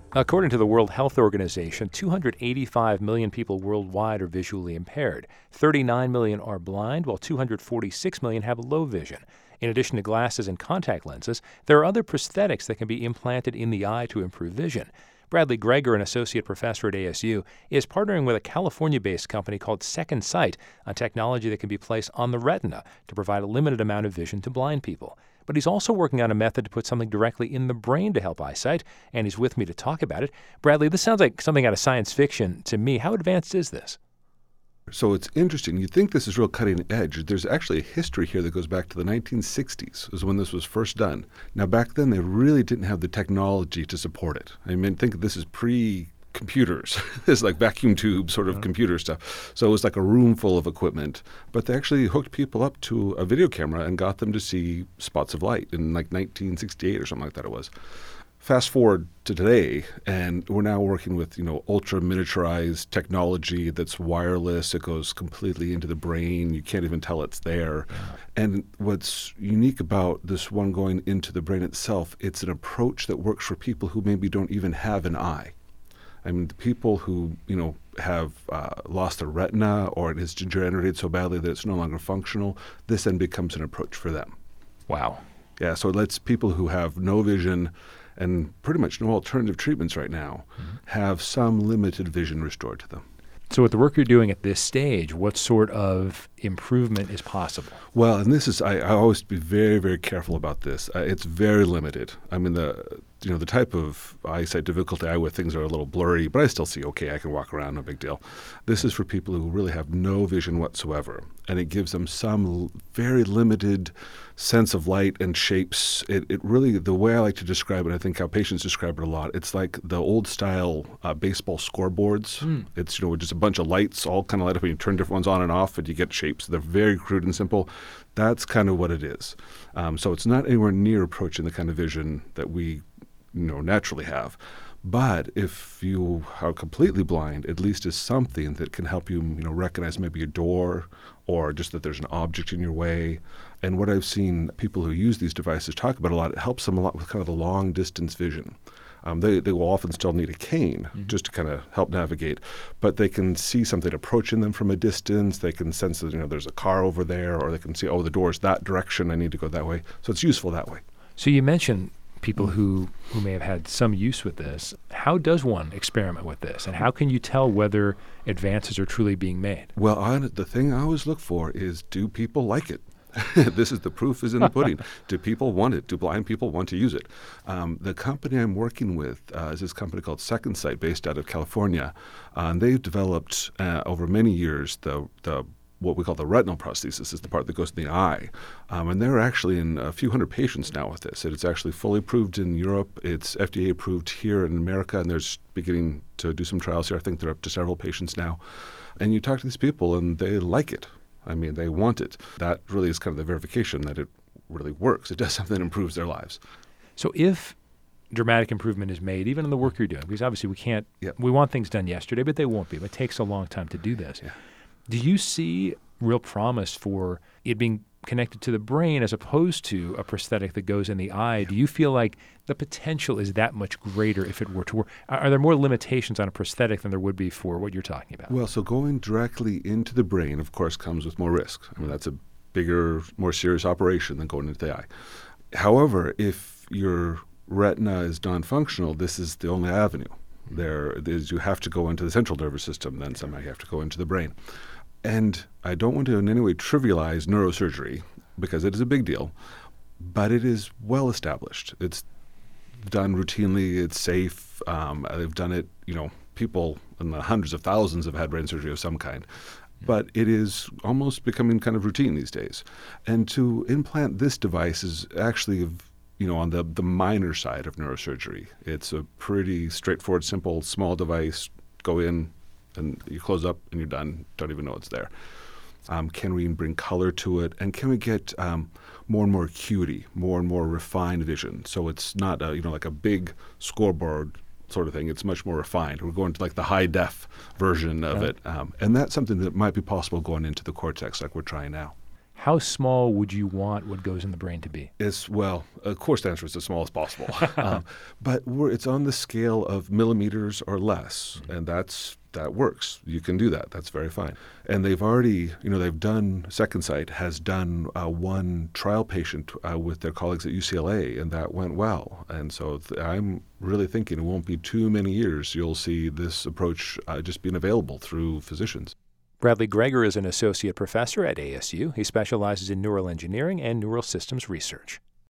According to the World Health Organization, 285 million people worldwide are visually impaired. 39 million are blind, while 246 million have low vision. In addition to glasses and contact lenses, there are other prosthetics that can be implanted in the eye to improve vision. Bradley Greger, an associate professor at ASU, is partnering with a California-based company called Second Sight on technology that can be placed on the retina to provide a limited amount of vision to blind people. But he's also working on a method to put something directly in the brain to help eyesight, and he's with me to talk about it. Bradley, this sounds like something out of science fiction to me. How advanced is this? So it's interesting. You think this is real cutting edge. There's actually a history here that goes back to the 1960s is when this was first done. Now, back then, they really didn't have the technology to support it. I mean, think of this as pre-computers. It's like vacuum tube sort of computer stuff. So it was like a room full of equipment. But they actually hooked people up to a video camera and got them to see spots of light in like 1968 or something like that it was. Fast forward to today, and we're now working with, ultra miniaturized technology that's wireless. It goes completely into the brain. You can't even tell it's there. Yeah. And what's unique about this one going into the brain itself, it's an approach that works for people who maybe don't even have an eye. I mean, the people who, have lost their retina or it has degenerated so badly that it's no longer functional, this then becomes an approach for them. Wow. Yeah, so it lets people who have no vision and pretty much no alternative treatments right now have some limited vision restored to them. So with the work you're doing at this stage, what sort of improvement is possible? Well, and this is, I always be very, very careful about this. It's very limited. I mean, the type of eyesight difficulty where things are a little blurry, but I still see okay. I can walk around, no big deal. This is for people who really have no vision whatsoever, and it gives them some very limited sense of light and shapes. It really, the way I like to describe it, I think how patients describe it a lot, it's like the old style baseball scoreboards. It's, just a bunch of lights all kind of light up and you turn different ones on and off and you get shapes. They're very crude and simple. That's kind of what it is. So it's not anywhere near approaching the kind of vision that we naturally have. But if you are completely blind, at least is something that can help you, recognize maybe a door or just that there's an object in your way. And what I've seen people who use these devices talk about a lot, it helps them a lot with kind of the long distance vision. They will often still need a cane just to kind of help navigate, but they can see something approaching them from a distance. They can sense that, there's a car over there, or they can see, the door's that direction, I need to go that way. So it's useful that way. So you mentioned people who may have had some use with this. How does one experiment with this, and how can you tell whether advances are truly being made? Well, the thing I always look for is, do people like it? This is the proof is in the pudding. Do people want it? Do blind people want to use it? The company I'm working with is this company called Second Sight, based out of California. And they've developed over many years the what we call the retinal prosthesis, is the part that goes in the eye. And they're actually in a few hundred patients now with this. It's actually fully approved in Europe. It's FDA approved here in America, and they're beginning to do some trials here. I think they're up to several patients now. And you talk to these people, and they like it. I mean, they want it. That really is kind of the verification that it really works. It does something that improves their lives. So if dramatic improvement is made, even in the work you're doing, because obviously we want things done yesterday, but they won't be. It takes a long time to do this. Yeah. Do you see real promise for it being connected to the brain as opposed to a prosthetic that goes in the eye? Do you feel like the potential is that much greater if it were to work? Are there more limitations on a prosthetic than there would be for what you're talking about? Well, so going directly into the brain, of course, comes with more risk. I mean, that's a bigger, more serious operation than going into the eye. However, if your retina is non-functional, this is the only avenue. You have to go into the central nervous system, then somehow you have to go into the brain. And I don't want to in any way trivialize neurosurgery because it is a big deal, but it is well established. It's done routinely. It's safe. They've done it, people in the hundreds of thousands have had brain surgery of some kind. But it is almost becoming kind of routine these days. And to implant this device is actually, on the minor side of neurosurgery. It's a pretty straightforward, simple, small device. Go in, and you close up and you're done. Don't even know it's there. Can we bring color to it? And can we get more and more acuity, more and more refined vision? So it's not like a big scoreboard sort of thing. It's much more refined. We're going to like the high def version of it. And that's something that might be possible going into the cortex like we're trying now. How small would you want what goes in the brain to be? Well, of course, the answer is as small as possible. But it's on the scale of millimeters or less, and that works. You can do that. That's very fine. And they've already, Second Sight has done one trial patient with their colleagues at UCLA, and that went well. And so I'm really thinking it won't be too many years you'll see this approach just being available through physicians. Bradley Greger is an associate professor at ASU. He specializes in neural engineering and neural systems research.